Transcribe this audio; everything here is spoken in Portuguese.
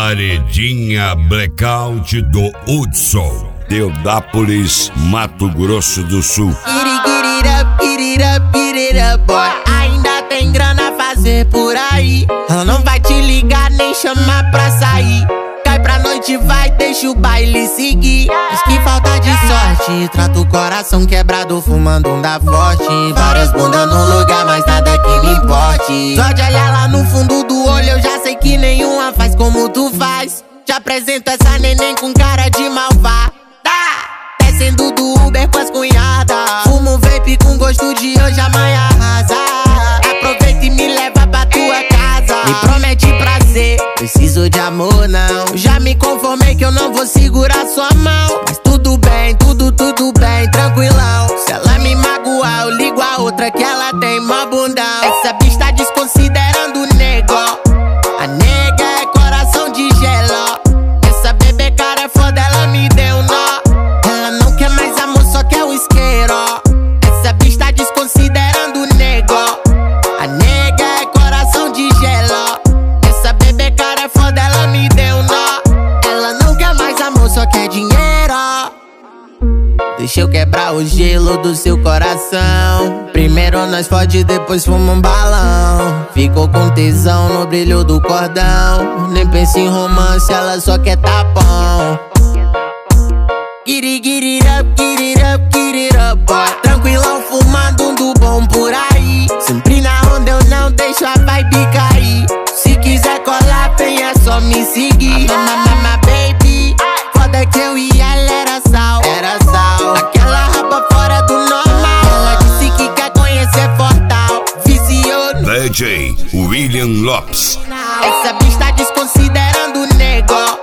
Paredinha Blackout do Hudson, Teodápolis, Mato Grosso do Sul. Get it up, boy. Ainda tem grana a fazer por aí. Ela não vai te ligar nem chamar pra sair. Cai pra noite, vai, deixa o baile seguir. Diz que falta de sorte, trata o coração quebrado fumando um da forte. Várias bundas no lugar, mas nada que me importe. Só de olhar lá no fundo do olho eu já sei que nenhuma faz como tu faz. Te apresento essa neném com cara de malvada, descendo do Uber com as cunhadas. Fumo vape com gosto de hoje, amanhã arrasa. Aproveita e me leva pra tua casa. Me promete prazer, preciso de amor não. Já me conformei que eu não vou segurar sua mão. Mas tudo bem, tudo bem, tranquilão. Se ela me magoar, eu ligo a outra que ela tem mó bundão. Essa bicha tá desconsiderando o nego. A nega é coração de gelo. Essa bebê cara é foda, ela me deu nó. Ela não quer mais amor, só quer o isqueiro. Essa bicha tá desconsiderando o nego. A nega é coração de gelo. Essa bebê cara é foda, ela me deu nó. Ela não quer mais amor, só quer dinheiro. Deixa eu quebrar o gelo do seu coração. Primeiro nós fode, depois fuma um balão. Ficou com tesão no brilho do cordão. Nem pensa em romance, ela só quer tapão. Get it up, boy. Tranquilão fumando um do bom por aí. Sempre na onda eu não deixo a vibe cair. Se quiser colar, vem, é só me seguir. Mama, baby, foda que eu e ela era sal. Aquela rapa fora do normal. Ela disse que quer conhecer Fortal. Viciou DJ William Lopes. Essa bicha tá desconsiderando o nego.